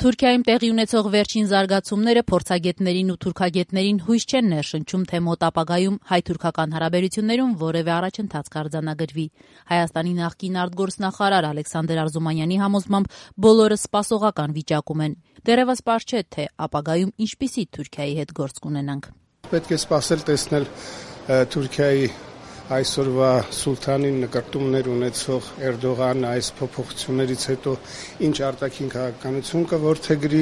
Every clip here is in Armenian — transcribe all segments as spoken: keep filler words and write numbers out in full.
Թուրքիայում տեղի ունեցող վերջին զարգացումները փորձագետներին ու թուրքագետներին հույս չեն ներշնչում, թե մոտ ապագայում հայ-թուրքական հարաբերություններում որևէ առաջընթաց կարձանագրվի։ Հայաստանի նախկին արտգործնախարար Ալեքսանդր Արզումանյանի համոզմամբ բոլորը սպասողական վիճակում են։ Դեռևս պարզ չէ, թե ապագայում ինչպիսի Թուրքիայի հետ գործ կունենանք։ Պետք է սպասել տեսնել Թուրքիայի այսօրվա սուլթանին նկարտումներ ունեցող Էրդողանը այս փոփոխություններից հետո ինչ արտաքին քաղաքականություն կորդեգրի,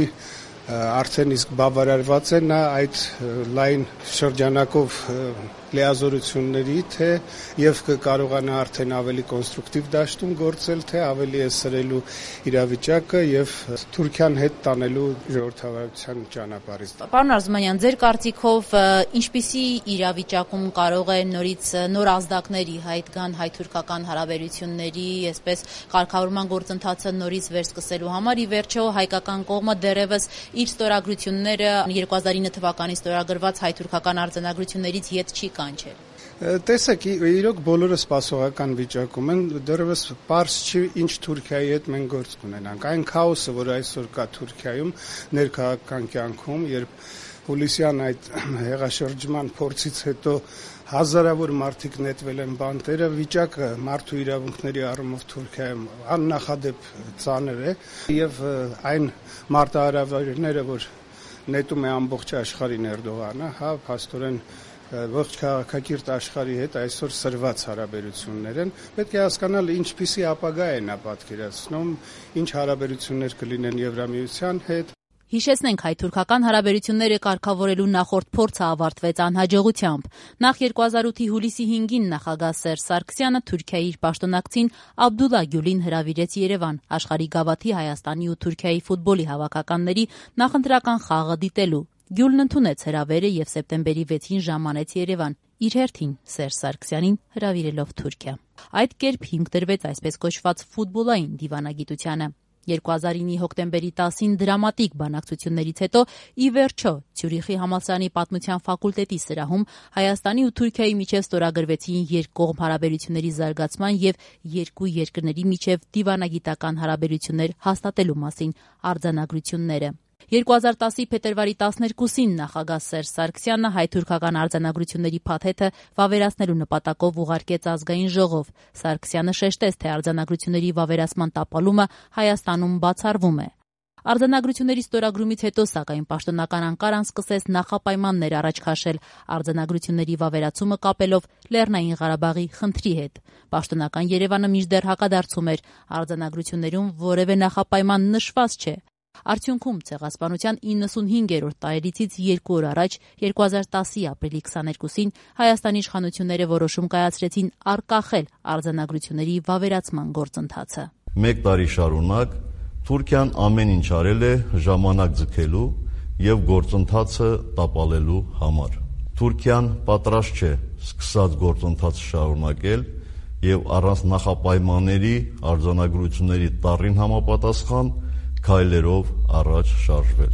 արդեն իսկ բավարարված է նա այդ լայն շրջանակով լիազորությունների, թե եւ կկարողանա արդեն ավելի կոնստրուկտիվ դաշտում գործել, թե ավելի է սրելու իրավիճակը եւ Թուրքիան հետ տանելու ժողովրդավարության ճանապարհից։ Պարոն Արզումանյան, ձեր կարծիքով ինչպիսի իրավիճակում կարող է նորից նոր ազդակների հայտ գան հայ-թուրքական հարաբերությունների, այսպես կարգավորման գործընթացը նորից վերսկսելու համար։ Ի վերջո հայկական կողմը դեռևս իր ստորագրությունները երկու հազար ինը թվականին ստորագրված հայ-թուրքական արձանագրություններից ետ չի կանչել։ Տեսեք, իրոք բոլորը սպասողական վիճակում են, դեռևս պարզ չի ինչ Թուրքիայի հետ մենք գործ կունենանք։ Այն քաոսը, որ այսօր կա Թուրքիայում ներքաղաքական կյանքում, երբ հուլիսյան այդ հեղաշրջման փորձից հետո հազարավոր մարդիկ նետվել են բանտերը, վիճակը մարդու իրավունքների առումով Թուրքիայում աննախադեպ ծանր է եւ այն մարտահրավերները, որ նետում է ամբողջ աշխարհին Էրդողանը, հա, փաստորեն ողջ քաղաքակիրթ աշխարհի հետ այսօր սրված հարաբերություններ են, պետք է հասկանալ ինչպիսի ապագա է նա պատկերացնում, ինչ հարաբերություններ կլինեն Եվրամիության հետ։ Հիշեցնենք, հայ-թուրքական հարաբերությունները կարգավորելու նախորդ փորձը ավարտվեց անհաջողությամբ։ Նախ երկու հազար ութի հուլիսի հինգին նախագահ Սերժ Սարգսյանը Թուրքիայի իր պաշտոնակցին Աբդուլլա Գյուլին հրավիրեց Երևան աշխարհի գավաթի Հայաստանի ու Թուրքիայի ֆուտբոլի հավաքականների նախընտրական խաղը դիտելու։ Գյուլն ընդունեց հրավերը եւ սեպտեմբերի վեցին ժամանեց Երևան, իր հերթին Սերժ Սարգսյանին հրավիրելով Թուրքիա։ Այդ կերպ հիմք դրվեց այսպես կոչված ֆուտբոլային դիվանագիտությանը։ երկու հազար ինի հոկտեմբերի տասին դրամատիկ բանակցություններից հետո ի վերջո Ցյուրիխի համալսարանի պատմության ֆակուլտետի սրահում Հայաստանի ու Թուրքիայի միջև ստորագրվեցին երկկողմ հարաբերությունների զարգացման եւ երկու երկրների միջև դիվանագիտական հարաբերություններ հաստատելու մասին արձանագրությունները։ երկու հազար տասի փետրվարի տասներկուսին նախագահ Սերժ Սարգսյանը հայ-թուրքական արձանագրությունների փաթեթը վավերացնելու նպատակով ուղարկեց ազգային ժողով։ Սարգսյանը շեշտեց, թե արձանագրությունների վավերացման տապալումը Հայաստանում բացառվում է։ Արձանագրությունների ստորագրումից հետո, սակայն, պաշտոնական Անկարան սկսեց նախապայմաններ առաջ քաշել արձանագրությունների վավերացումը կապելով Լեռնային Ղարաբաղի խնդրի հետ։ Պաշտոնական Երևանը մինչդեռ հակադարձում էր, արձանագրություններում որևէ նախապայման նշված չէ։ Արդյունքում ցեղասպանության իննսունհինգերորդ տարելիցից երկու օր առաջ երկու հազար տասի ապրիլի քսաներկուսին Հայաստանի իշխանությունները որոշում կայացրեցին արգախել արձանագրությունների վավերացման գործընթացը։ Մեկ տարի շարունակ Թուրքիան ամեն ինչ արել է ժամանակ ձգելու եւ գործընթացը տապալելու համար։ Թուրքիան պատրաստ չէ սկսած գործընթացը շարունակել եւ առանց նախապայմանների արձանագրությունների տառին համապատասխան քայլերով առաջ շարժվել։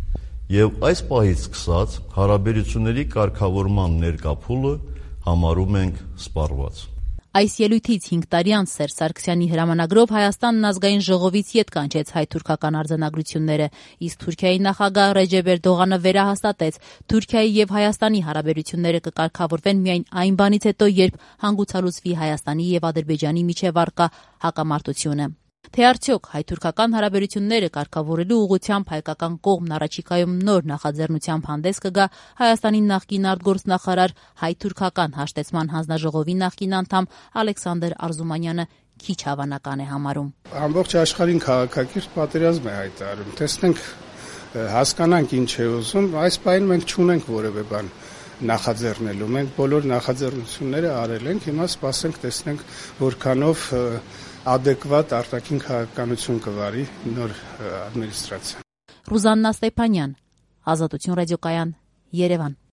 Եվ այս պահից սկսած հարաբերությունների կարգավորման ներկա փուլը համարում ենք սպառված։ Այս ելույթից հինգ տարի անց Սերժ Սարգսյանի հրամանագրով Հայաստանն ազգային ժողովից ետ կանչեց հայ-թուրքական արձանագրությունները, իսկ Թուրքիայի նախագահ Ռեջեփ Էրդողանը վերահաստատեց, Թուրքիայի եւ Հայաստանի հարաբերությունները կկարգավորվեն միայն այն բանից հետո, երբ հանգուցալուծվի Հայաստանի եւ Ադրբեջանի միջև առկա հակամարտությունը։ Թե արդյոք հայ-թուրքական հարաբերությունները կարգավորելու ուղղությամբ հայկական կողմն առաջիկայում նոր նախաձեռնությամբ հանդես կգա, Հայաստանի նախկին արտգործնախարար հայ-թուրքական հաշտեցման հանձնաժողովի նախկին անդամ Ալեքսանդր Արզումանյանը քիչ հավանական է համարում։ Ամբողջ աշխարհին քաղաքակիրթ պատերազմ է հայտարարում։ Տեսնենք, հասկանանք ինչ է ուզում, այս պահին մենք չունենք որևէ բան նախաձեռնելու։ Մենք բոլոր նախաձեռնությունները արել ենք, հիմա սպասենք, տեսնենք որքանով adekvat արտաքին քաղաքականություն կվարի նոր ադմինիստրացիան։ Ռուզաննա Ստեփանյան, Ազատություն ռադիոկայան, Երևան։